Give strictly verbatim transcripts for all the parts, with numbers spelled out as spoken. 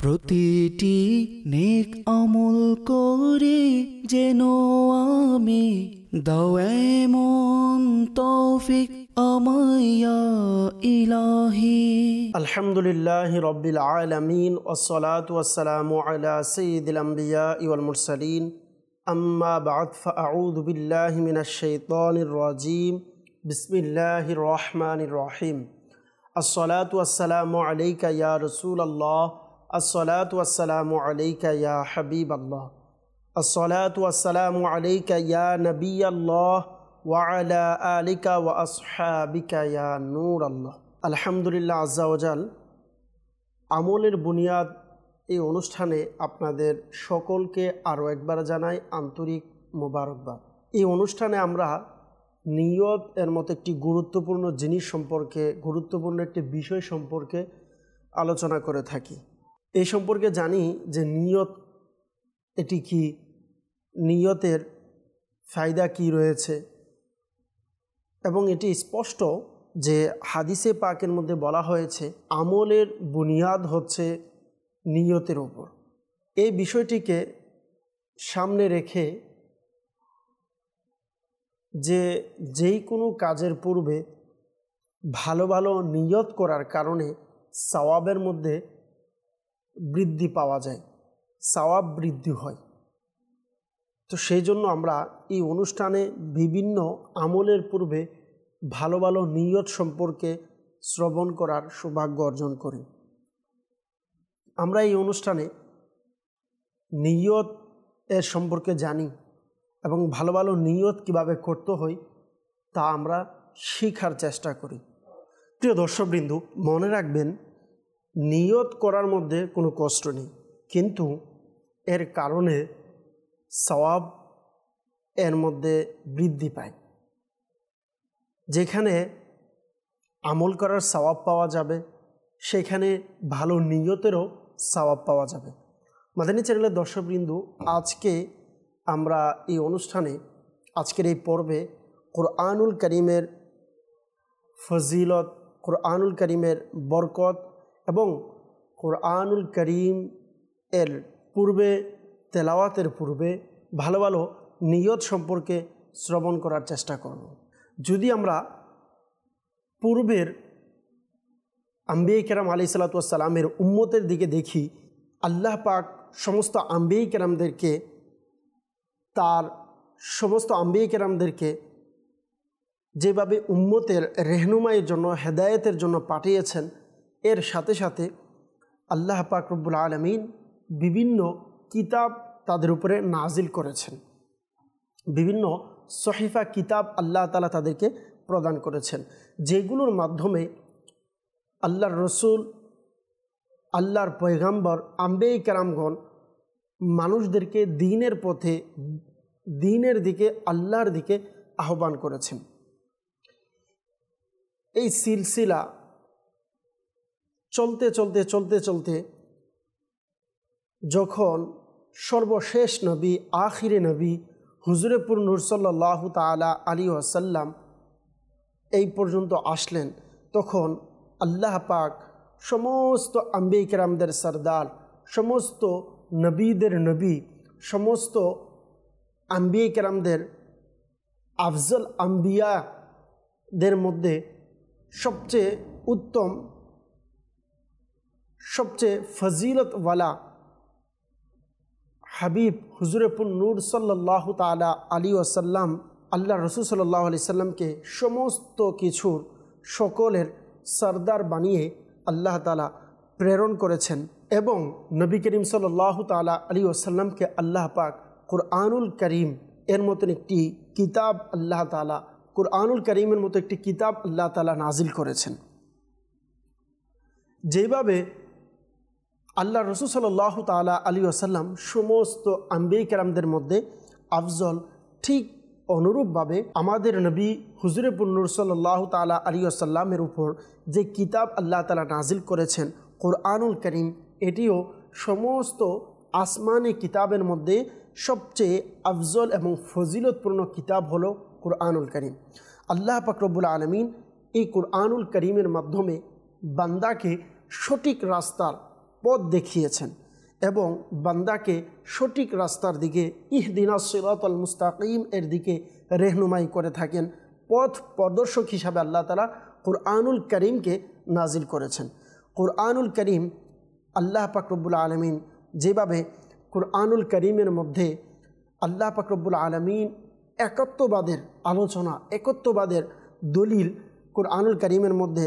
প্রতিটি নেক আমল করে যেন আমি দাও এমন তৌফিক আমায় ইয়া ইলাহি। আলহামদুলিল্লাহি রাব্বিল আলামিন ওয়াসসালাতু ওয়াসসালামু আলা সাইয়্যিদিল আমবিয়া ওয়াল মুরসালিন আম্মা বা'দ ফাআউযু বিল্লাহি মিনাশ শাইতানির রাজীম বিসমিল্লাহির রহমানির রহিম। আসসালাতু ওয়াসসালামু আলাইকা ইয়া রাসূলুল্লাহ, আসসালাতু ওয়াসসালামু আলাইকা ইয়া হাবিবাল্লাহ, আসসালাতু ওয়াসসালামু আলাইকা ইয়া নবিয়াল্লাহ ওয়া আলা আলিকা ওয়া আসহাবিকা ইয়া নূরাল্লাহ। আলহামদুলিল্লাহ আজ্জা ওয়া জাল। আমলের বুনিয়াদ এই অনুষ্ঠানে আপনাদের সকলকে আরও একবার জানাই আন্তরিক মোবারকবাদ। এই অনুষ্ঠানে আমরা নিয়ত এর মতো একটি গুরুত্বপূর্ণ জিনিস সম্পর্কে, গুরুত্বপূর্ণ একটি বিষয় সম্পর্কে আলোচনা করে থাকি। এই সম্পর্কে জানি যে নিয়ত এটি কি, নিয়তের ফায়দা কি রয়েছে, এবং এটি স্পষ্ট যে হাদিসে পাকের মধ্যে বলা হয়েছে আমলের বুনিয়াদ হচ্ছে নিয়তের উপর। এই বিষয়টিকে সামনে রেখে যে যেই কোনো কাজের পূর্বে ভালো ভালো নিয়ত করার কারণে সওয়াবের মধ্যে বৃদ্ধি পাওয়া যায়, সওয়াব বৃদ্ধি হয়। তো সেই জন্য আমরা এই অনুষ্ঠানে বিভিন্ন আমলের পূর্বে ভালো ভালো নিয়ত সম্পর্কে শ্রবণ করার সৌভাগ্য অর্জন করি। আমরা এই অনুষ্ঠানে নিয়ত এর সম্পর্কে জানি এবং ভালো ভালো নিয়ত কিভাবে করতে হয় তা আমরা শেখার চেষ্টা করি। প্রিয় দর্শকবৃন্দ, মনে রাখবেন নিয়ত করার মধ্যে কোনো কষ্ট নেই, কিন্তু এর কারণে সওয়াব এর মধ্যে বৃদ্ধি পায়। যেখানে আমল করার সওয়াব পাওয়া যাবে সেখানে ভালো নিয়তেরও সওয়াব পাওয়া যাবে। মাদানী চ্যানেলের দর্শকবৃন্দ, আজকে আমরা এই অনুষ্ঠানে, আজকের এই পর্বে কোরআনুল কারীমের ফজিলত, কোরআনুল কারীমের বরকত এবং কোরআনুল কারীম এর পূর্বে, তেলাওয়াতের পূর্বে ভালো ভালো নিয়ত সম্পর্কে শ্রবণ করার চেষ্টা করব। যদি আমরা পূর্বের আম্বিয়া কেরাম আলাইহিসসালাতু ওয়াসসালামের উম্মতের দিকে দেখি, আল্লাহ পাক সমস্ত আম্বিয়া কেরামদেরকে, তার সমস্ত আম্বিয়া কেরামদেরকে যেভাবে উম্মতের রেহনুমাইয়ের জন্য, হেদায়েতের জন্য পাঠিয়েছেন, এর সাথে সাথে আল্লাহ পাক রব্বুল আলামিন বিভিন্ন কিতাব তাদের উপরে নাজিল করেছেন, বিভিন্ন সহিফা কিতাব আল্লাহ তাআলা তাদেরকে প্রদান করেছেন, যেগুলোর মাধ্যমে আল্লাহর রসুল, আল্লাহর পয়গাম্বর, আম্বিয়া কেরামগণ মানুষদেরকে দ্বীনের পথে, দ্বীনের দিকে, আল্লাহর দিকে আহ্বান করেছেন। এই সিলসিলা চলতে চলতে চলতে চলতে যখন সর্বশেষ নবী, আখিরে নবী হুজুরে পুর নূর সাল্লাল্লাহু তাআলা আলাইহি ওয়াসাল্লাম এই পর্যন্ত আসলেন, তখন আল্লাহ পাক সমস্ত আম্বিয়া কেরামদের সরদার, সমস্ত নবীদের নবী, সমস্ত আম্বিয়া কেরামদের আফজল আম্বিয়াদের মধ্যে সবচেয়ে উত্তম, সবচেয়ে ফজিলতওয়ালা হাবিব হুজুরে পুর নূর সাল্লাল্লাহু তাআলা আলাইহি ওয়াসাল্লাম, আল্লাহ রসুল সাল্লাল্লাহু আলাইহি সাল্লামকে সমস্ত কিছুর, সকলের সরদার বানিয়ে আল্লাহ তাআলা প্রেরণ করেছেন। এবং নবী করিম সাল্লাল্লাহু তাআলা আলাইহি ওয়াসাল্লামকে আল্লাহ পাক কোরআনুল কারীম এর মতন একটি কিতাব, আল্লাহ তাআলা কোরআনুল কারীমের মতো একটি কিতাব আল্লাহ তাআলা নাজিল করেছেন। যেভাবে আল্লাহ রসুল সাল্লাল্লাহু তাআলা আলাইহি ওয়াসাল্লাম সমস্ত আম্বিয়া কেরামদের মধ্যে আফজল, ঠিক অনুরূপভাবে আমাদের নবী হুজুরে পুর নূর সাল্লাল্লাহু তাআলা আলাইহি ওয়াসাল্লামের উপর যে কিতাব আল্লাহ তাআলা নাজিল করেছেন কোরআনুল কারীম, এটিও সমস্ত আসমানি কিতাবের মধ্যে সবচেয়ে আফজল এবং ফজিলতপূর্ণ কিতাব হলো কোরআনুল কারীম। আল্লাহ পাক রব্বুল আলামিন এই কোরআনুল কারীমের মাধ্যমে বান্দাকে সঠিক রাস্তার পথ দেখিয়েছেন এবং বান্দাকে সঠিক রাস্তার দিকে ইহদিনাস সিরাতাল মুস্তাকিম এর দিকে রেহনুমাই করে থাকেন। পথ প্রদর্শক হিসাবে আল্লাহ তাআলা কুরআনুল কারীমকে নাজিল করেছেন। কুরআনুল কারীম আল্লাহ পাক রব্বুল আলামিন যেভাবে কুরআনুল কারীমের মধ্যে আল্লাহ পাক রব্বুল আলামিন একত্ববাদের আলোচনা, একত্ববাদের দলিল কুরআনুল কারীমের মধ্যে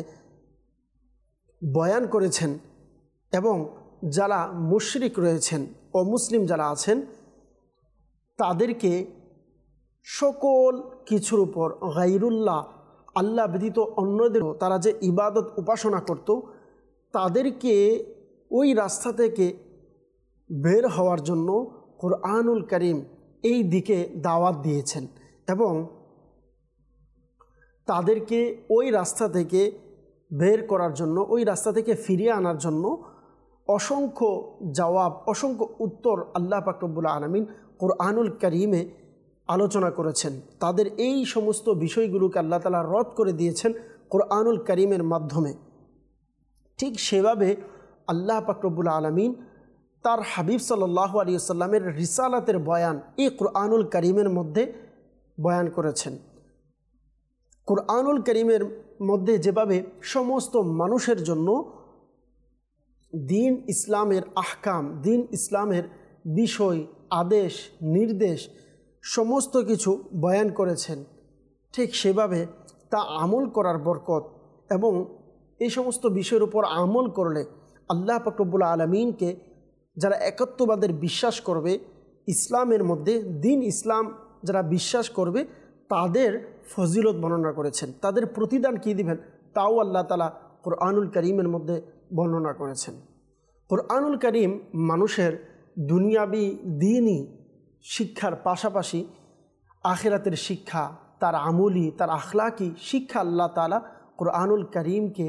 বয়ান করেছেন এবং যারা মুশরিক রয়েছেন ও মুসলিম যারা আছেন তাদেরকে সকল কিছুর উপর গায়রুল্লাহ, আল্লাহ ব্যতীত অন্যদেরও তারা যে ইবাদত উপাসনা করত তাদেরকে ওই রাস্তা থেকে বের হওয়ার জন্য কুরআনুল কারীম এই দিকে দাওয়াত দিয়েছেন এবং তাদেরকে ওই রাস্তা থেকে বের করার জন্য, ওই রাস্তা থেকে ফিরিয়ে আনার জন্য অসংখ্য জবাব, অসংখ্য উত্তর আল্লাহ পাক রব্বুল আলামিন কুরআনুল কারীমে আলোচনা করেছেন। তাদের এই সমস্ত বিষয়গুলোকে আল্লাহ তাআলা রদ করে দিয়েছেন কুরআনুল কারীমের মাধ্যমে। ঠিক সেভাবে আল্লাহ পাক রব্বুল আলামিন তার হাবিব সাল্লাল্লাহু আলাইহি ওয়াসাল্লামের রিসালাতের বয়ান এই কুরআনুল কারীমের মধ্যে বয়ান করেছেন। কুরআনুল কারীমের মধ্যে যেভাবে সমস্ত মানুষের জন্য দিন ইসলামের আহকাম, দিন ইসলামের বিষয়, আদেশ, নির্দেশ সমস্ত কিছু বয়ান করেছেন, ঠিক সেভাবে তা আমল করার বরকত এবং এই সমস্ত বিষয়ের উপর আমল করলে আল্লাহ পাক রব্বুল আলামিনকে যারা একত্ববাদের বিশ্বাস করবে, ইসলামের মধ্যে দিন ইসলাম যারা বিশ্বাস করবে তাদের ফজিলত বর্ণনা করেছেন। তাদের প্রতিদান কী দিবেন তাও আল্লাহ তাআলা কুরআনুল কারীমের মধ্যে বর্ণনা করেছেন। কুরআনুল কারীম মানুষের দুনিয়াবি দ্বীনি শিক্ষার পাশাপাশি আখিরাতের শিক্ষা, তার আমলি, তার আখলাকি শিক্ষা আল্লাহ তাআলা কুরআনুল কারীমকে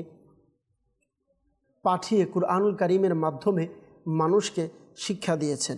পাঠিয়ে কুরআনুল কারীমের মাধ্যমে মানুষকে শিক্ষা দিয়েছেন।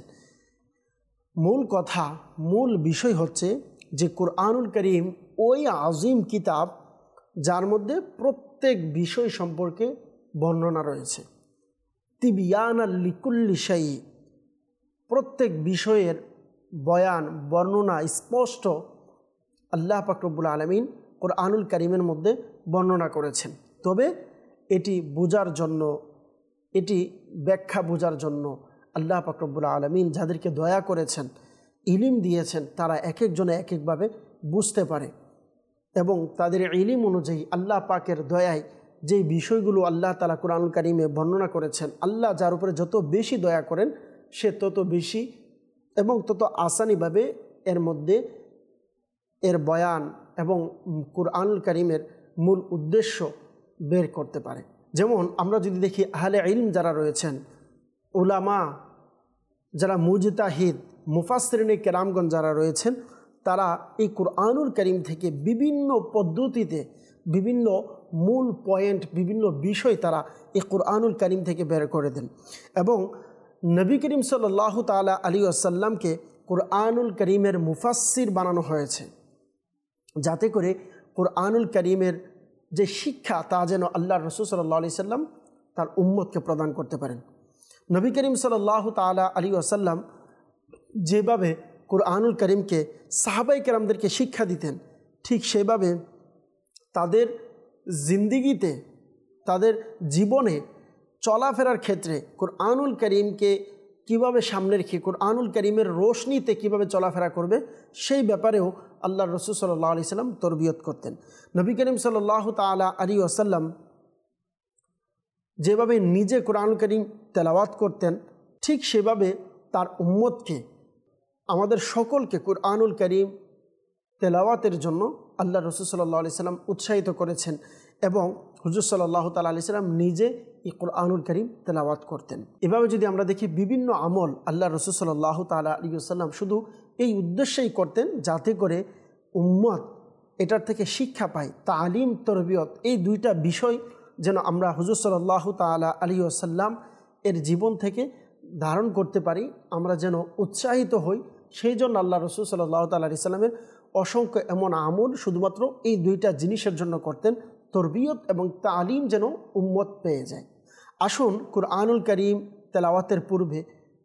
মূল কথা, মূল বিষয় হচ্ছে যে কুরআনুল কারীম ওই আজিম কিতাব যার মধ্যে প্রত্যেক বিষয় সম্পর্কে বর্ণনা রয়েছে। তিবিয়ানাল লিকুল্লি শাই, প্রত্যেক বিষয়ের বয়ান, বর্ণনা স্পষ্ট আল্লাহ পাক রব্বুল আলামিন কুরআনুল কারীমের মধ্যে বর্ণনা করেছেন। তবে এটি বোঝার জন্য, এটি ব্যাখ্যা বোঝার জন্য আল্লাহ পাক রব্বুল আলামিন যাদেরকে দয়া করেছেন, ইলিম দিয়েছেন, তারা এক একজনে এক একভাবে বুঝতে পারে এবং তাদের ইলিম অনুযায়ী আল্লাহ পাকের দয়ায় যেই বিষয়গুলো আল্লাহ তাআলা কুরআনুল কারীমে বর্ণনা করেছেন, আল্লাহ যার উপরে যত বেশি দয়া করেন সে তত বেশি এবং তত আসানিভাবে এর মধ্যে এর বয়ান এবং কুরআনুল কারীমের মূল উদ্দেশ্য বের করতে পারে। যেমন আমরা যদি দেখি আহলে ইলম যারা রয়েছেন, উলামা যারা মুজতাহিদ, মুফাসসিরিনে কেরামগণ যারা রয়েছেন, তারা এই কুরআনুল কারীম থেকে বিভিন্ন পদ্ধতিতে, বিভিন্ন মূল পয়েন্ট, বিভিন্ন বিষয় তারা এই কুরআনুল কারীম থেকে বের করে দেন এবং নবী করিম সাল্লাল্লাহু তাআলা আলাইহি ওয়াসাল্লামকে কুরআনুল কারীমের মুফাসসির বানানো হয়েছে, যাতে করে কুরআনুল কারীমের যে শিক্ষা তা যেন আল্লাহর রাসূল সাল্লাল্লাহু আলাইহি সাল্লাম তার উম্মতকে প্রদান করতে পারেন। নবী করিম সাল্লাল্লাহু তাআলা আলাইহি ওয়াসাল্লাম যেভাবে কুরআনুল কারীমকে সাহাবায়ে কেরামদেরকে শিক্ষা দিতেন, ঠিক সেভাবে তাদের জিন্দিগিতে, তাদের জীবনে চলাফেরার ক্ষেত্রে কুরআনুল কারীমকে কীভাবে সামনে রেখে কুরআনুল কারীমের রোশনীতে কীভাবে চলাফেরা করবে সেই ব্যাপারেও আল্লাহর রাসূল সাল্লাল্লাহু আলাইহি সাল্লাম তরবিয়ত করতেন। নবী করিম সাল্লাল্লাহু তাআলা আলাইহি ওয়াসাল্লাম যেভাবে নিজে কুরআনুল কারীম তেলাওয়াত করতেন, ঠিক সেভাবে তার উম্মতকে, আমাদের সকলকে কুরআনুল কারীম তেলাওয়াতের জন্য আল্লাহ রাসূল সাল্লাল্লাহু আলাইহি সাল্লাম উৎসাহিত করেছেন এবং হুজুর সাল্লাল্লাহু তাআলা আলাইহি সাল্লাম নিজে এই কুরআনুল কারীম তেলাওয়াত করতেন। এভাবে যদি আমরা দেখি বিভিন্ন আমল আল্লাহ রাসূল সাল্লাল্লাহু তাআলা আলাইহি ওয়াসাল্লাম শুধু এই উদ্দেশ্যেই করতেন যাতে করে উম্মত এটার থেকে শিক্ষা পায়। তালিম, তরবিয়ত, এই দুইটা বিষয় যেন আমরা হুজুর সাল্লাল্লাহু তাআলা আলাইহি ওয়াসাল্লাম এর জীবন থেকে ধারণ করতে পারি, আমরা যেন উৎসাহিত হই, সেই জন্য আল্লাহ রাসূল সাল্লাল্লাহু তাআলা আলাইহি সাল্লামের অসংখ্য এমন আমল শুধুমাত্র এই দুইটা জিনিসের জন্য করতেন, তরবিয়ত এবং তালিম যেন উম্মত পেয়ে যায়। আসুন কুরআনুল কারীম তেলাওয়াতের পূর্বে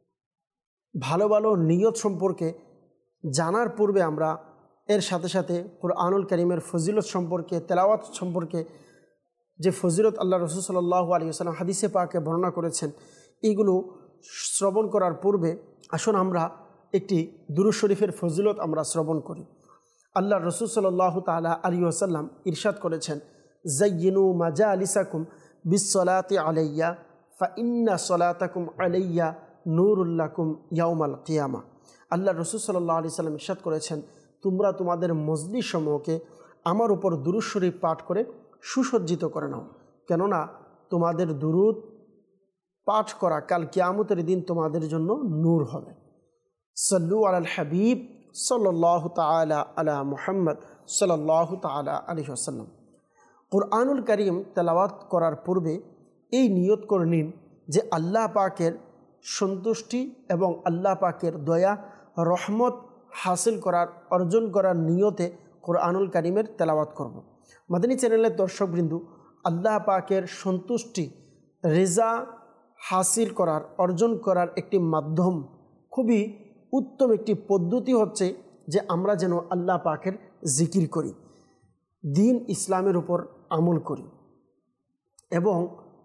ভালো ভালো নিয়ত সম্পর্কে জানার পূর্বে আমরা এর সাথে সাথে কুরআনুল কারীমের ফজিলত সম্পর্কে, তেলাওয়াত সম্পর্কে যে ফজিলত আল্লাহ রাসূল সাল্লাল্লাহু আলাইহি ওয়াসাল্লাম হাদিসে পাকে বর্ণনা করেছেন, এগুলো শ্রবণ করার পূর্বে আসুন আমরা একটি দুরূদ শরীফের ফজিলত আমরা শ্রবণ করি। আল্লাহ রাসূল সাল্লাল্লাহু তাআলা আলাইহি ওয়াসাল্লাম ইরশাদ করেছেন, যায়্যিনু মাজালিসাকুম বিসসালাতি আলাইয়া ফা ইন্না সালাতাকুম আলাইয়া নূরুল লাকুম ইয়াউমাল কিয়ামা। আল্লাহ রাসূল সাল্লাল্লাহু আলাইহি ওয়াসাল্লাম ইরশাদ করেছেন, তোমরা তোমাদের মজলিস সমূহকে আমার উপর দুরূদ শরীফ পাঠ করে সুসজ্জিত করে নাও, কেননা তোমাদের দুরূদ পাঠ করা কাল কিয়ামতের দিন তোমাদের জন্য নূর হবে। সাল্লু আলাল হাবিব সাল্লাল্লাহু তাআলা আলা মুহাম্মদ সাল্লাল্লাহু তাআলা আলাইহি ওয়াসাল্লাম। কুরআনুল কারীম তেলাওয়াত করার পূর্বে এই নিয়ত করে নিন যে আল্লাহ পাকের সন্তুষ্টি এবং আল্লাহ পাকের দয়া রহমত হাসিল করার, অর্জন করার নিয়তে কুরআনুল কারীমের তেলাওয়াত করব। মাদানী চ্যানেলের দর্শকবৃন্দু, আল্লাহ পাকের সন্তুষ্টি, রেজা হাসিল করার, অর্জন করার একটি মাধ্যম, খুবই উত্তম একটি পদ্ধতি হচ্ছে যে আমরা যেন আল্লাহ পাকের জিকির করি, দিন ইসলামের উপর আমল করি এবং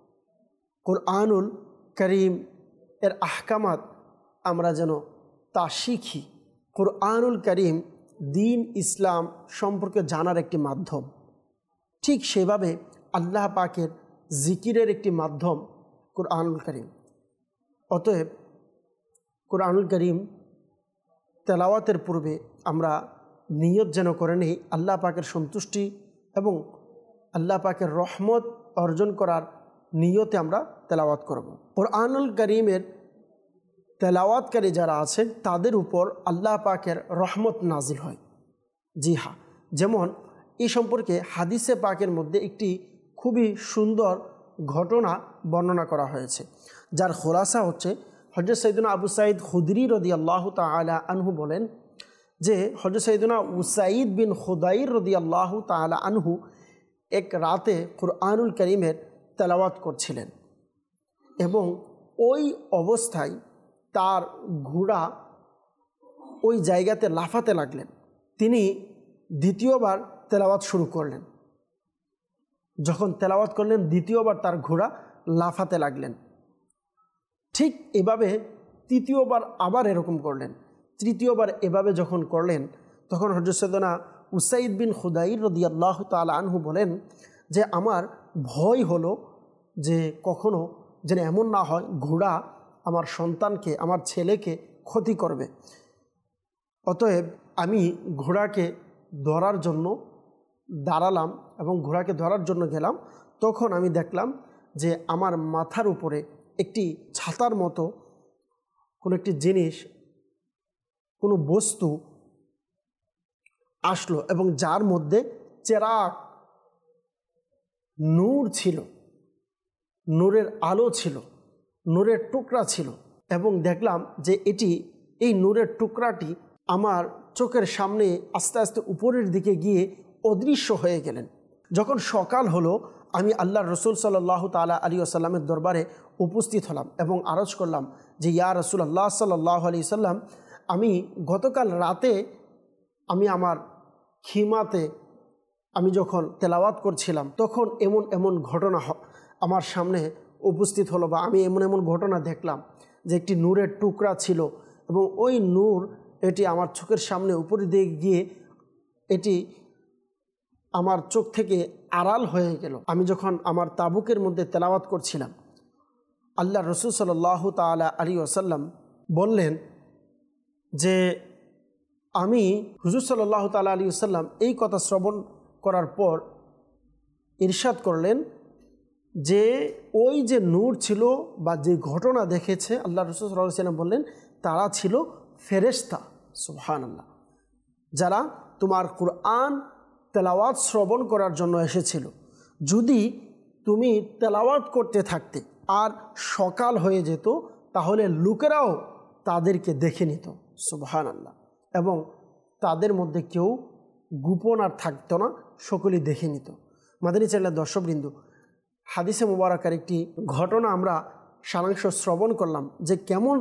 কুরআনুল কারীম এর আহকামাত আমরা যেন তা শিখি। কুরআনুল কারীম দিন ইসলাম সম্পর্কে জানার একটি মাধ্যম, ঠিক সেভাবে আল্লাহ পাকের জিকিরের একটি মাধ্যম কুরআনুল কারীম। অতএব কুরআনুল কারীম তেলাওয়াতের পূর্বে আমরা নিয়ত যেন করে নেই আল্লাহ পাকের সন্তুষ্টি এবং আল্লাহ পাকের রহমত অর্জন করার নিয়তে আমরা তেলাওয়াত করব। কুরআনুল কারীমের তেলাওয়াতকারী যারা আছে তাদের উপর আল্লাহ পাকের রহমত নাজিল হয়। জি হ্যাঁ, যেমন এই সম্পর্কে হাদিসে পাকের মধ্যে একটি খুবই সুন্দর ঘটনা বর্ণনা করা হয়েছে, যার খোলাসা হচ্ছে হযরত সাইয়্যিদুনা আবু সাঈদ খুদরি রাদিয়াল্লাহু তাআলা আনহু বলেন যে হযরত সাইয়্যিদুনা উসাইদ বিন খুদাইর রাদিয়াল্লাহু তাআলা আনহু এক রাতে কুরআনুল কারীমের তেলাওয়াত করছিলেন এবং ওই অবস্থায় তার ঘোড়া ওই জায়গাতে লাফাতে লাগলেন। তিনি দ্বিতীয়বার তেলাওয়াত শুরু করলেন। যখন তেলাওয়াত করলেন দ্বিতীয়বার তার ঘোড়া লাফাতে লাগলেন। ঠিক এভাবে তৃতীয়বার আবার এরকম করলেন। তৃতীয়বার এভাবে যখন করলেন তখন হযরত সাইয়্যিদুনা উসাইদ বিন খুদাইর রাদিয়াল্লাহু তাআলা আনহু বলেন যে আমার ভয় হলো যে কখনো যেন এমন না হয় ঘোড়া আমার সন্তানকে, আমার ছেলেকে ক্ষতি করবে। অতএব আমি ঘোড়াকে ধরার জন্য দাঁড়ালাম এবং ঘোড়াকে ধরার জন্য গেলাম। তখন আমি দেখলাম যে আমার মাথার উপরে একটি ছাতার মতো কোনো একটি জিনিস, কোনো বস্তু আসলো এবং যার মধ্যে চেরাগ, নূর ছিল, নূরের আলো ছিল, নূরের টুকরা ছিল এবং দেখলাম যে এটি, এই নূরের টুকরাটি আমার চোখের সামনে আস্তে আস্তে উপরের দিকে গিয়ে অদৃশ্য হয়ে গেলেন। যখন সকাল হলো আমি আল্লাহর রাসূল সাল্লাল্লাহু তাআলা আলাইহি ওয়াসাল্লামের দরবারে উপস্থিত হলাম এবং আরজ করলাম যে ইয়া রাসূলুল্লাহ সাল্লাল্লাহু আলাইহি ওয়াসাল্লাম, আমি গতকাল রাতে আমি আমার খিমাতে আমি যখন তেলাওয়াত করছিলাম তখন এমন এমন ঘটনা আমার সামনে উপস্থিত হলো বা আমি এমন এমন ঘটনা দেখলাম যে একটি নূরের টুকরা ছিল এবং ওই নূর এটি আমার চোখের সামনে উপরে দিকে গিয়ে এটি আমার চোখ থেকে আড়াল হয়ে গেল। আমি যখন আমার তাবুকের মধ্যে তেলাওয়াত করছিলাম, আল্লাহ রাসূল সাল্লাল্লাহু তাআলা আলাইহি ওয়াসাল্লাম বললেন যে আমি হুজুর সাল্লাল্লাহু তাআলা আলাইহি ওয়াসাল্লাম এই কথা শ্রবণ করার পর ইরশাদ করলেন যে ওই যে নূর ছিল বা যে ঘটনা দেখেছে আল্লাহ রাসূল সাল্লাল্লাহু আলাইহি ওয়াসাল্লাম বললেন তারা ছিল ফেরেশতা, সুবহানাল্লাহ, যারা তোমার কুরআন তেলাওয়াত শ্রবণ করার জন্য এসেছিল। যদি তুমি তেলাওয়াত করতে থাকতে আর সকাল হয়ে যেত তাহলে লোকেরাও তাদেরকে দেখে নিত, সুবহানাল্লাহ, এবং তাদের মধ্যে কেউ গোপন আর থাকতো না, সকলেই দেখে নিত। মাদানী চ্যানেলের দর্শকবৃন্দ, হাদিসে মুবারাকার একটি ঘটনা আমরা সারাংশ শ্রবণ করলাম যে কেমন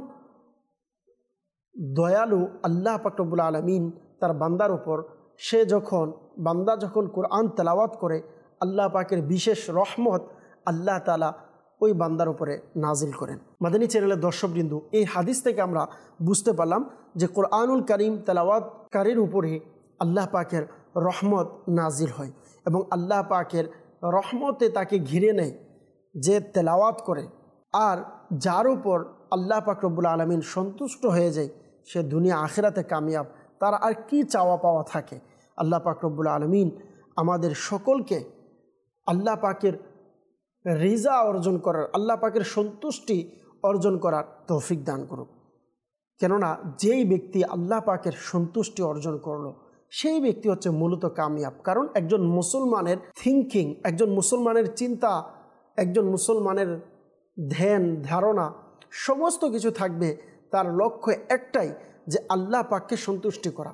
দয়ালু আল্লাহ পাক রব্বুল আলামিন তার বান্দার উপর। সে যখন বান্দা যখন কোরআন তেলাওয়াত করে আল্লাহ পাকের বিশেষ রহমত আল্লাহ তাআলা ওই বান্দার উপরে নাজিল করেন। মাদানী চ্যানেলের দর্শকবৃন্দু, এই হাদিস থেকে আমরা বুঝতে পারলাম যে কোরআনুল কারীম তেলাওয়াতকারীর উপরে আল্লাহ পাকের রহমত নাজিল হয় এবং আল্লাহ পাকের রহমতে তাকে ঘিরে নেয় যে তেলাওয়াত করে। আর যার উপর আল্লাহ পাক রব্বুল আলামিন সন্তুষ্ট হয়ে যায় সে দুনিয়া আখিরাতে কামিয়াব। তার আর কি চাওয়া পাওয়া থাকে? আল্লাহ পাক রব্বুল আলামিন আমাদের সকলকে আল্লাহ পাকের রিজা অর্জন করার, আল্লাহ পাকের সন্তুষ্টি অর্জন করার তৌফিক দান করুক। কেননা যেই ব্যক্তি আল্লাহ পাকের সন্তুষ্টি অর্জন করলো সেই ব্যক্তি হচ্ছে মূলত কামিয়াব। কারণ একজন মুসলমানের থিঙ্কিং, একজন মুসলমানের চিন্তা, একজন মুসলমানের ধ্যান ধারণা সমস্ত কিছু থাকবে তার লক্ষ্য একটাই যে আল্লাহ পাককে সন্তুষ্টি করা।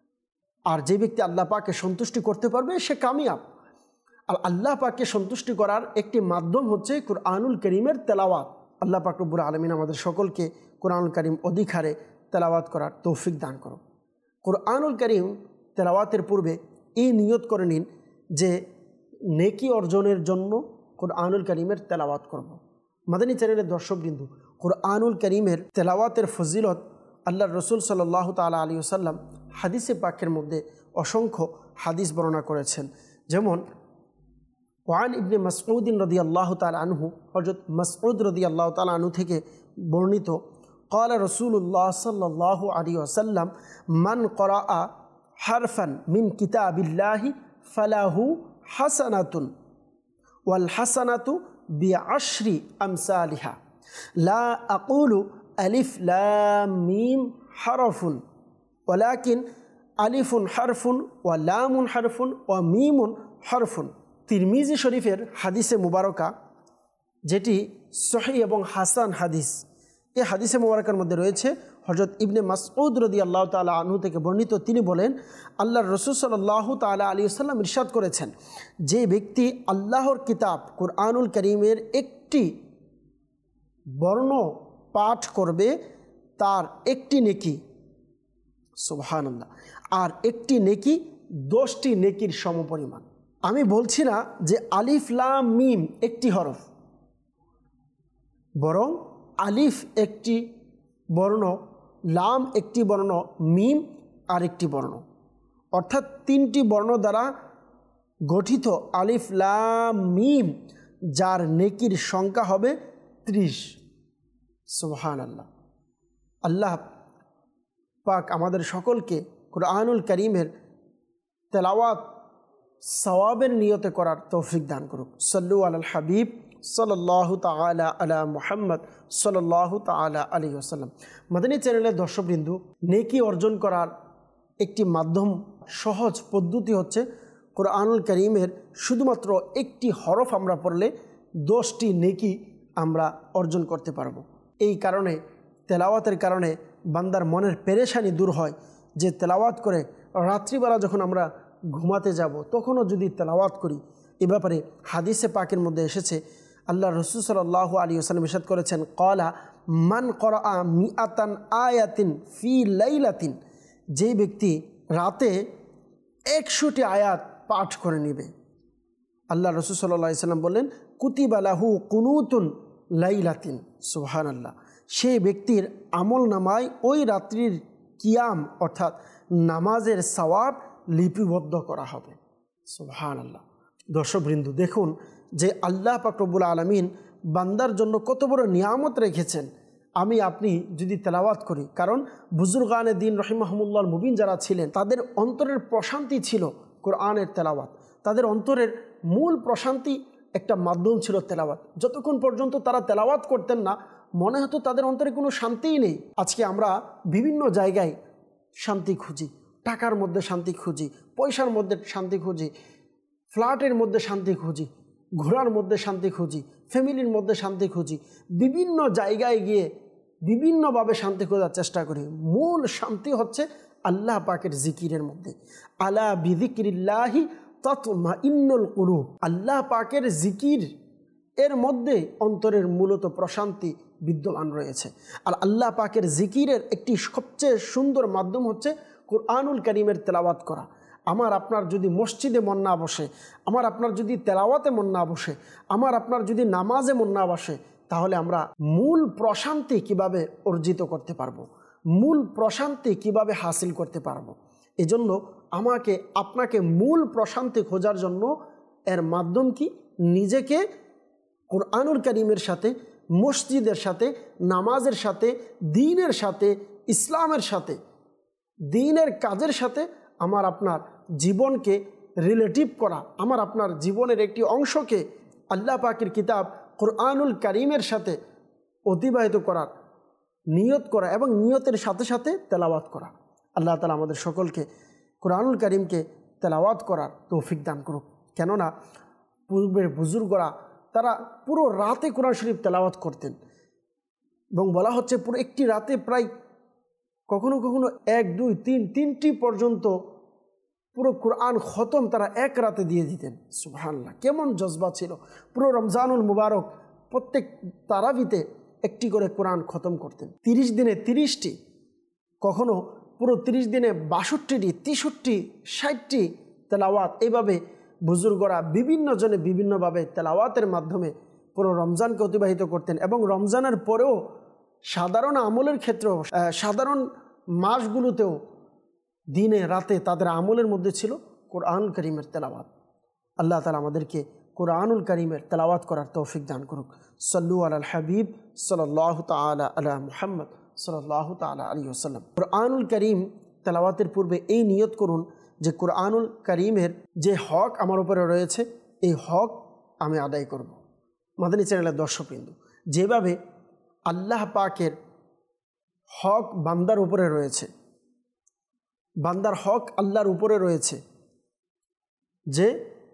আর যে ব্যক্তি আল্লাহ পাককে সন্তুষ্টি করতে পারবে সে কামিয়াব। আর আল্লাহ পাককে সন্তুষ্টি করার একটি মাধ্যম হচ্ছে কুরআনুল কারীমের তেলাওয়াত। আল্লাহ পাক রব্বুল আলামিন আমাদের সকলকে কুরআনুল কারীম অধিক হারে তেলাওয়াত করার তৌফিক দান করুন। কুরআনুল কারীম তেলাওয়াতের পূর্বে এই নিয়ত করে নিন যে নেকি অর্জনের জন্য কুরআনুল কারীমের তেলাওয়াত করব। মাদানী চ্যানেলের দর্শকবৃন্দু, কুরআনুল কারীমের তেলাওয়াতের ফজিলত আল্লাহর রসুল সাল্লাল্লাহু তাআলা আলাইহি ওয়াসাল্লাম হাদিসে পাকের মধ্যে অসংখ্য হাদিস বর্ণনা করেছেন। যেমন ওয়ান ইবনে মাসউদ রাদিয়াল্লাহু তাআলা আনহু, হযরত মাসউদ রাদিয়াল্লাহু তাআলা আনহু থেকে বর্ণিত, ক্বালা রাসূলুল্লাহ সাল্লাল্লাহু আলাইহি ওয়াসাল্লাম মান ক্বরাআ হারফান মিন কিতাবিল্লাহি ফালাহু হাসানাতুন ওয়াল হাসানাতু বিআশরি আমসালিহা লা আকুলু আলিফ লাম মিম হারফুন ওয়ালাকিন আলিফুন হারফুন ওয়া লামুন হারফুন ওয়া মিমুন হারফুন। তিরমিজি শরীফের হাদিসে মুবারকা, যেটি সহিহ এবং হাসান হাদিস, এই হাদিসে মুবারকার মধ্যে রয়েছে হযরত ইবনে মাসউদ রাদিয়াল্লাহু তাআলা আনহু থেকে বর্ণিত। তিনি বলেন, আল্লাহর রাসূল সাল্লাল্লাহু তাআলা আলাইহি ওয়াসাল্লাম ইরশাদ করেছেন, যে ব্যক্তি আল্লাহর কিতাব কুরআনুল কারীমের একটি বর্ণ পাঠ করবে তার একটি নেকি, সুবহানাল্লাহ, আর একটি নেকি দশটি নেকির সমপরিমাণ। আমি বলছি না যে আলিফ লাম মিম একটি হরফ, বরং আলিফ একটি বর্ণ, লাম একটি বর্ণ, মিম আরেকটি বর্ণ, অর্থাৎ তিনটি বর্ণ দ্বারা গঠিত আলিফ লাম মিম, যার নেকির সংখ্যা হবে ত্রিশ। সুবহানাল্লাহ। আল্লাহ পাক আমাদের সকলকে কুরআনুল কারীমের তেলাওয়াত সওয়াবের নিয়তে করার তৌফিক দান করুক। সাল্লু আলাল হাবিব সাল্লাল্লাহু তাআলা আলা মুহাম্মদ সাল্লাল্লাহু তাআলা আলাইহি ওয়াসাল্লাম। মাদানী চ্যানেলের দর্শকবৃন্দু, নেকি অর্জন করার একটি মাধ্যম, সহজ পদ্ধতি হচ্ছে কুরআনুল কারীমের শুধুমাত্র একটি হরফ আমরা পড়লে দশটি নেকি আমরা অর্জন করতে পারবো। এই কারণে তেলাওয়াতের কারণে বান্দার মনের পেরেশানি দূর হয়। যে তেলাওয়াত করে রাত্রিবেলা যখন আমরা ঘুমাতে যাব তখনও যদি তেলাওয়াত করি, এ ব্যাপারে হাদিসে পাকের মধ্যে এসেছে, আল্লাহ রাসূল সাল্লাল্লাহু আলাইহি ওয়াসাল্লাম ইরশাদ করেছেন, ক্বালা মান ক্বরাআ মিআতান আয়াতিন ফি লাইলাতিন, যে ব্যক্তি রাতে একশোটি আয়াত পাঠ করে নেবে, আল্লাহ রাসূল সাল্লাল্লাহু আলাইহি ওয়াসাল্লাম বললেন, কুতিবা লাহু কুনুতুন লাইলাতিন, সুবহানাল্লাহ, সেই ব্যক্তির আমল নামায় ওই রাত্রির কিয়াম অর্থাৎ নামাজের সওয়াব লিপিবদ্ধ করা হবে। সুবহানাল্লাহ। দর্শকবৃন্দু, দেখুন যে আল্লাহ পাক রব্বুল আলামিন বান্দার জন্য কত বড় নিয়ামত রেখেছেন। আমি আপনি যদি তেলাওয়াত করি, কারণ বুজুর্গানে দিন রহিমাহুমুল্লাহর মুবিন যারা ছিলেন তাদের অন্তরের প্রশান্তি ছিল কোরআনের তেলাওয়াত, তাদের অন্তরের মূল প্রশান্তি একটা মাধ্যম ছিল তেলাওয়াত। যতক্ষণ পর্যন্ত তারা তেলাওয়াত করতেন না মনে হতো তাদের অন্তরে কোনো শান্তিই নেই। আজকে আমরা বিভিন্ন জায়গায় শান্তি খুঁজি, টাকার মধ্যে শান্তি খুঁজি, পয়সার মধ্যে শান্তি খুঁজি, ফ্ল্যাটের মধ্যে শান্তি খুঁজি, ঘোরার মধ্যে শান্তি খুঁজি, ফ্যামিলির মধ্যে শান্তি খুঁজি, বিভিন্ন জায়গায় গিয়ে বিভিন্নভাবে শান্তি খোঁজার চেষ্টা করি। মূল শান্তি হচ্ছে আল্লাহ পাকের জিকিরের মধ্যে। আলা বিযিকরিল্লাহি তাতমাইন্নুল কুলুব, আল্লাহ পাকের জিকির এর মধ্যে অন্তরের মূলত প্রশান্তি বিদ্যমান রয়েছে। আর আল্লাহ পাকের জিকিরের একটি সবচেয়ে সুন্দর মাধ্যম হচ্ছে কুরআনুল কারীমের তেলাওয়াত করা। আমার আপনার যদি মসজিদে মন না বসে, আমার আপনার যদি তেলাওয়াতে মন না বসে, আমার আপনার যদি নামাজে মন না বসে, তাহলে আমরা মূল প্রশান্তি কিভাবে অর্জিত করতে পারবো, মূল প্রশান্তি কিভাবে হাসিল করতে পারবো। এজন্য আমাকে আপনাকে মূল প্রশান্তি খোঁজার জন্য এর মাধ্যম কি, নিজেকে কুরআনুল কারীমের সাথে, মসজিদের সাথে, নামাজের সাথে, দ্বীনের সাথে, ইসলামের সাথে, দ্বীনের কাজের সাথে আমার আপনার জীবনকে রিলেটিভ করা, আমার আপনার জীবনের একটি অংশকে আল্লাহ পাকের কিতাব কুরআনুল কারীমের সাথে অতিবাহিত করার নিয়ত করা এবং নিয়তের সাথে সাথে তেলাওয়াত করা। আল্লাহ তাআলা আমাদের সকলকে কুরআনুল কারীমকে তেলাওয়াত করার তৌফিক দান করুক। কেননা পূর্বের বুজুর্গরা তারা পুরো রাতে কোরআন শরীফ তেলাওয়াত করতেন এবং বলা হচ্ছে পুরো একটি রাতে প্রায় কখনো কখনো এক দুই তিন তিনটি পর্যন্ত পুরো কোরআন খতম তারা এক রাতে দিয়ে দিতেন। সুবহানাল্লাহ, কেমন জজবা ছিল! পুরো রমজানুল মুবারক প্রত্যেক তারাবিতে একটি করে কোরআন খতম করতেন। তিরিশ দিনে তিরিশটি, কখনো পুরো তিরিশ দিনে বাষট্টিটি, তেষট্টি, ষাটটি তেলাওয়াত। এইভাবে বুজুর্গরা বিভিন্ন জনে বিভিন্নভাবে তেলাওয়াতের মাধ্যমে পুরো রমজানকে অতিবাহিত করতেন। এবং রমজানের পরেও সাধারণ আমলের ক্ষেত্রেও, সাধারণ মাসগুলোতেও দিনে রাতে তাদের আমলের মধ্যে ছিল কুরআনুল কারীমের তেলাওয়াত। আল্লাহ তাআলা আমাদেরকে কুরআনুল কারীমের তেলাওয়াত করার তৌফিক দান করুক। সাল্লু আলাল হাবিব সাল্লাল্লাহু তাআলা আলা মুহাম্মদ সাল্লাল্লাহু তাআলা আলাইহি ওয়াসাল্লাম। কুরআনুল কারীম তেলাওয়াতের পূর্বে এই নিয়ত করুন যে কুরআনুল কারীমের যে হক আমার উপরে রয়েছে, এই হক আমি আদায় করব। মাদানী চ্যানেলের দর্শকবৃন্দ, যেভাবে আল্লাহ পাকের হক বান্দার উপরে রয়েছে, বান্দার হক আল্লাহর উপরে রয়েছে যে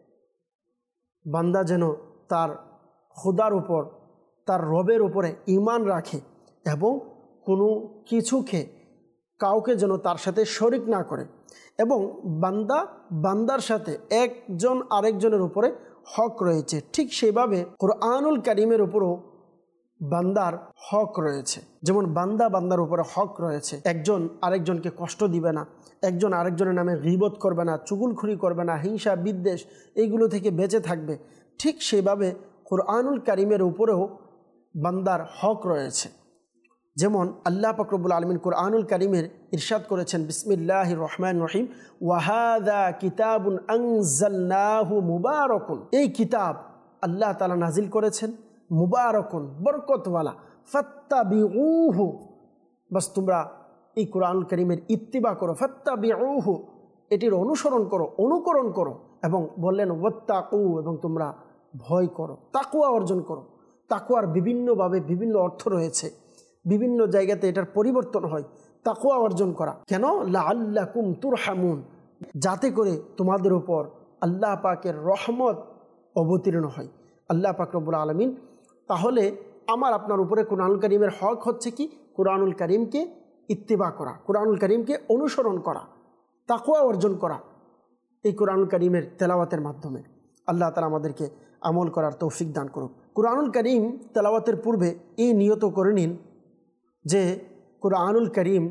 বান্দা যেন তার খোদার উপর, তার রবের উপরে ঈমান রাখে এবং কোনো কিছুকে, কাউকে যেন তার সাথে শরিক না করে, এবং বান্দা বান্দার সাথে একজন আরেকজনের উপরে হক রয়েছে। ঠিক সেভাবে কুরআনুল কারীমের উপরও বান্দার হক রয়েছে। যেমন বান্দা বান্দার উপরে হক রয়েছে, একজন আরেকজনকে কষ্ট দিবে না, একজন আরেকজনের নামে গীবত করবে না, চুগলখুরি করবে না, হিংসা বিদ্বেষ এইগুলো থেকে বেঁচে থাকবে। ঠিক সেভাবে কুরআনুল কারীমের উপরেও বান্দার হক রয়েছে। যেমন আল্লাহ পাক রব্বুল আলামিন কুরআনুল কারীমের ইরশাদ করেছেন, বিসমিল্লাহির রহমানির রহিম, ওয়া হাযা কিতাবুন আনজালনাহু মুবারাকুন। এই কিতাব আল্লাহ তাআলা নাজিল করেছেন, মুবারাকুন, বরকতওয়ালা, ফাত্তাবিউহু, বাস তোমরা এই কুরআনুল কারীমের ইত্তিবা করো, ফাত্তাবিউহু, এটির অনুসরণ করো, অনুকরণ করো। এবং বললেন ওয়াত্তাকু, এবং তোমরা ভয় করো, তাকওয়া অর্জন করো। তাকওয়ার বিভিন্নভাবে বিভিন্ন অর্থ রয়েছে, বিভিন্ন জায়গাতে এটার পরিবর্তন হয়। তাকওয়া অর্জন করা কেন? লাআল্লাকুম তুরহামুন, যাতে করে তোমাদের উপর আল্লাহ পাকের রহমত অবতীর্ণ হয়। আল্লাহ পাক রব্বুল আলামিন তাহলে আমার আপনার উপরে কুরআনুল কারীমের হক হচ্ছে কি? কুরআনুল কারীমকে ইত্তিবা করা, কুরআনুল কারীমকে অনুসরণ করা, তাকওয়া অর্জন করা এই কুরআনুল কারীমের তেলাওয়াতের মাধ্যমে। আল্লাহ তাআলা আমাদেরকে আমল করার তৌফিক দান করুক। কুরআনুল কারীম তেলাওয়াতের পূর্বে এই নিয়ত করে নিন যে কুরআনুল কারীম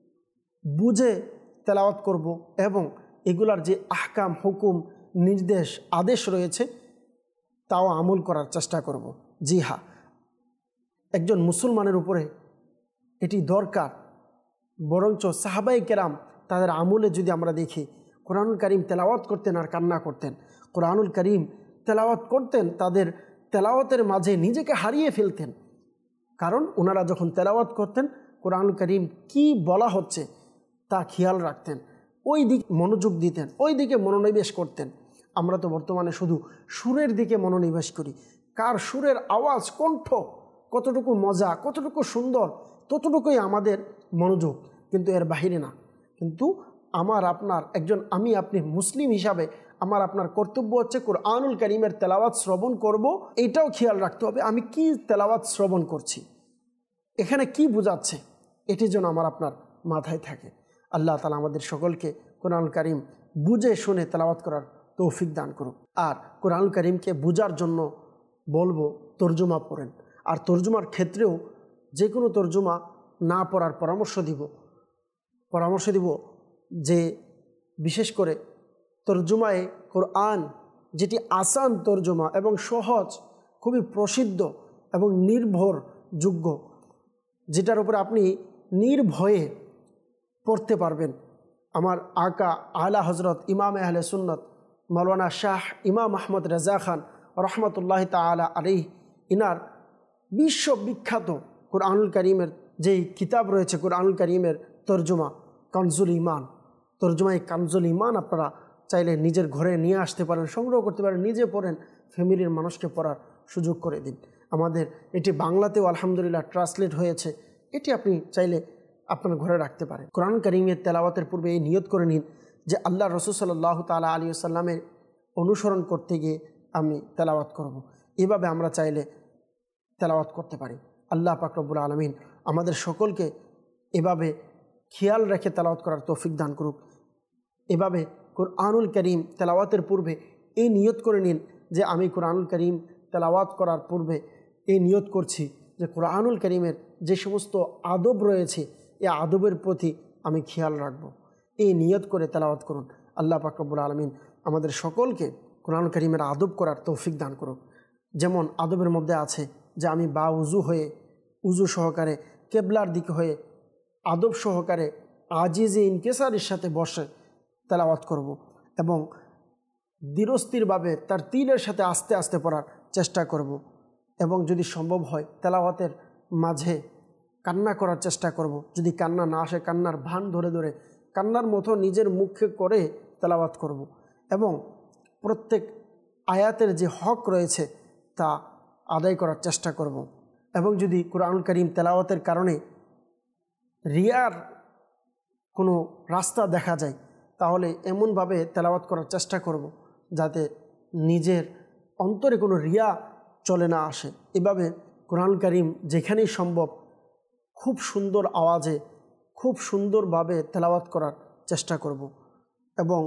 বুঝে তেলাওয়াত করব এবং এগুলার যে আহকাম, হুকুম, নির্দেশ, আদেশ রয়েছে তাও আমল করার চেষ্টা করব। জি হ্যাঁ, একজন মুসলমানের উপরে এটি দরকার। বরঞ্চ সাহাবায়ে কেরাম তাদের আমলে যদি আমরা দেখি, কুরআনুল কারীম তেলাওয়াত করতেন আর কান্না করতেন। কুরআনুল কারীম তেলাওয়াত করতেন, তাদের তেলাওয়াতের মাঝে নিজেকে হারিয়ে ফেলতেন। কারণ ওনারা যখন তেলাওয়াত করতেন কুরআনুল কারীম কি বলা হচ্ছে তা খেয়াল রাখতেন, ওই দিকে মনোযোগ দিতেন, ওই দিকে মনোনিবেশ করতেন। আমরা তো বর্তমানে শুধু সুরের দিকে মনোনিবেশ করি, কার সুরের আওয়াজ, কণ্ঠ কতটুকু মজা, কতটুকু সুন্দর, ততটুকুই আমাদের মনোযোগ, কিন্তু এর বাহিরে না। কিন্তু আমার আপনার একজন, আমি আপনি মুসলিম হিসাবে আমার আপনার কর্তব্য হচ্ছে কুরআনুল কারীমের তেলাওয়াত শ্রবণ করব, এইটাও খেয়াল রাখতে হবে আমি কি তেলাওয়াত শ্রবণ করছি, এখানে কি বোঝাচ্ছে, এটি যেন আমার আপনার মাথায় থাকে। আল্লাহ তাআলা আমাদের সকলকে কুরআনুল কারীম বুঝে শুনে তেলাওয়াত করার তৌফিক দান করুক। আর কুরআনুল কারীমকে বোঝার জন্য বলবো তর্জমা পড়েন। আর তর্জমার ক্ষেত্রেও যে কোনো তর্জমা না পড়ার পরামর্শ দিব পরামর্শ দিব যে বিশেষ করে তর্জমায়ে কোরআন যেটি আসান তর্জমা এবং সহজ, খুবই প্রসিদ্ধ এবং নির্ভরযোগ্য, যেটার উপরে আপনি নির্ভয়ে পড়তে পারবেন। আমার আকা আলা হজরত ইমাম আহলে সুন্নত মাওলানা শাহ ইমাম আহমদ রেজা খান রহমতুল্লাহ তাআলা আলাইহি ইনার বিশ্ববিখ্যাত কোরআনুল কারীমের যেই কিতাব রয়েছে, কোরআনুল কারীমের তর্জমা কানজুল ইমান, তর্জমায় কানজুল ইমান আপনারা চাইলে নিজের ঘরে নিয়ে আসতে পারেন, সংগ্রহ করতে পারেন, নিজে পড়েন, ফ্যামিলির মানুষকে পড়ার সুযোগ করে দিন। আমাদের এটি বাংলাতেও আলহামদুলিল্লাহ ট্রান্সলেট হয়েছে, এটি আপনি চাইলে আপনার ঘরে রাখতে পারেন। কোরআন কারীমের তেলাওয়াতের পূর্বে এই নিয়ত করে নিন যে আল্লাহ রসুল সাল্লাল্লাহু তাআলা আলাইহি ওয়াসাল্লামের অনুসরণ করতে গিয়ে আমি তেলাওয়াত করব। এভাবে আমরা চাইলে তেলাওয়াত করতে পারি। আল্লাহ পাক রব্বুল আলামিন আমাদের সকলকে এভাবে খেয়াল রেখে তেলাওয়াত করার তৌফিক দান করুক। এভাবে কোরআনুল কারীম তেলাওয়াতের পূর্বে এই নিয়ত করে নিন যে আমি কোরআনুল কারীম তেলাওয়াত করার পূর্বে এই নিয়ত করছি যে কোরআনুল কারীমের যে সমস্ত আদব রয়েছে এই আদবের প্রতি আমি খেয়াল রাখব। এই নিয়ত করে তেলাওয়াত করুন। আল্লাহ পাক রব্বুল আলামিন আমাদের সকলকে কোরআনুল কারীমের আদব করার তৌফিক দান করুক। যেমন আদবের মধ্যে আছে যে আমি বা উজু হয়ে উজু সহকারে কেবলার দিকে হয়ে আদব সহকারে আজিজে ইনকেসারের সাথে বসে তেলাওয়াত করব এবং ধীরস্থিরভাবে তার তিলের সাথে আস্তে আস্তে পড়ার চেষ্টা করব এবং যদি সম্ভব হয় তেলাওয়াতের মাঝে কান্না করার চেষ্টা করব। যদি কান্না না আসে কান্নার ভান ধরে ধরে কান্নার মতো নিজের মুখে করে তেলাওয়াত করব এবং প্রত্যেক আয়াতের যে হক রয়েছে তা আদায় করার চেষ্টা করব। এবং যদি কোরআনুল কারীম তেলাওয়াতের কারণে রিয়ার কোনো রাস্তা দেখা যায় তাহলে এমনভাবে তেলাওয়াত করার চেষ্টা করব যাতে নিজের অন্তরে কোনো রিয়া চলে না আসে। এভাবে কোরআনুল কারীম যেখানেই সম্ভব খুব সুন্দর আওয়াজে খুব সুন্দরভাবে তেলাওয়াত করার চেষ্টা করব এবং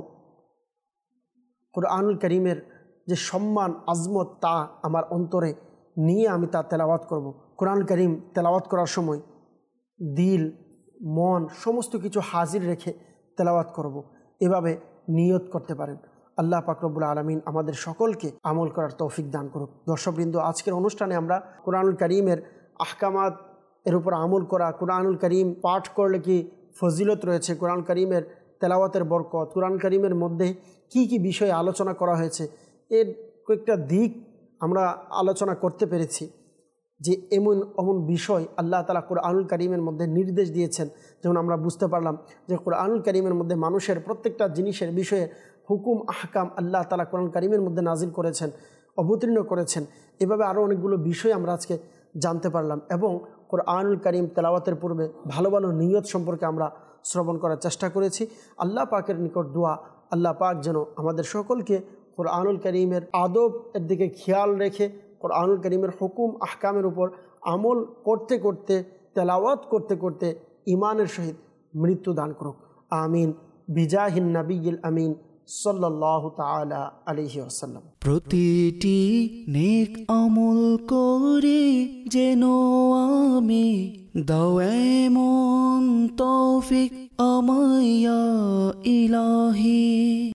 কোরআনুল কারীমের যে সম্মান আজমত তা আমার অন্তরে নিয়ে আমি তা তেলাওয়াত করব। কোরআনুল কারীম তেলাওয়াত করার সময় দিল মন সমস্ত কিছু হাজির রেখে তেলাওয়াত করব। এভাবে নিয়ত করতে পারেন। আল্লাহ পাক রব্বুল আলামিন আমাদের সকলকে আমল করার তৌফিক দান করুক। দর্শকবৃন্দ, আজকের অনুষ্ঠানে আমরা কোরআনুল কারীমের আহকামাত এর উপর আমল করা, কোরআনুল কারীম পাঠ করলে কি ফজিলত রয়েছে, কোরআন কারীমের তেলাওয়াতের বরকত, কোরআন কারীমের মধ্যে কি কি বিষয়ে আলোচনা করা হয়েছে এর কয়েকটা দিক আমরা আলোচনা করতে পেরেছি যে এমন এমন বিষয় আল্লাহ তাআলা কোরআনুল কারীমের মধ্যে নির্দেশ দিয়েছেন। যেমন আমরা বুঝতে পারলাম যে কোরআনুল কারীমের মধ্যে মানুষের প্রত্যেকটা জিনিসের বিষয়ে হুকুম আহকাম আল্লাহ তাআলা কোরআন কারীমের মধ্যে নাজিল করেছেন, অবতীর্ণ করেছেন। এভাবে আরও অনেকগুলো বিষয় আমরা আজকে জানতে পারলাম এবং কোরআনুল কারীম তেলাওয়াতের পূর্বে ভালো ভালো নিয়ত সম্পর্কে আমরা শ্রবণ করার চেষ্টা করেছি। আল্লাহ পাকের নিকট দোয়া আল্লাহ পাক যেন আমাদের সকলকে কোরআনুল কারীমের আদব এর দিকে খেয়াল রেখে কোরআনুল কারীমের হুকুম আহকামের উপর আমল করতে করতে তেলাওয়াত করতে করতে ইমানের সহিত মৃত্যু দান করুক। আমিন বিজাহিন নবিয়্যিল আমিন সাল্লাল্লাহু তাআলা আলাইহি ওয়াসাল্লাম। প্রতিটি নেক আমল করে যেন আমি দাও এমন তৌফিক আমায় ইয়া ইলাহি।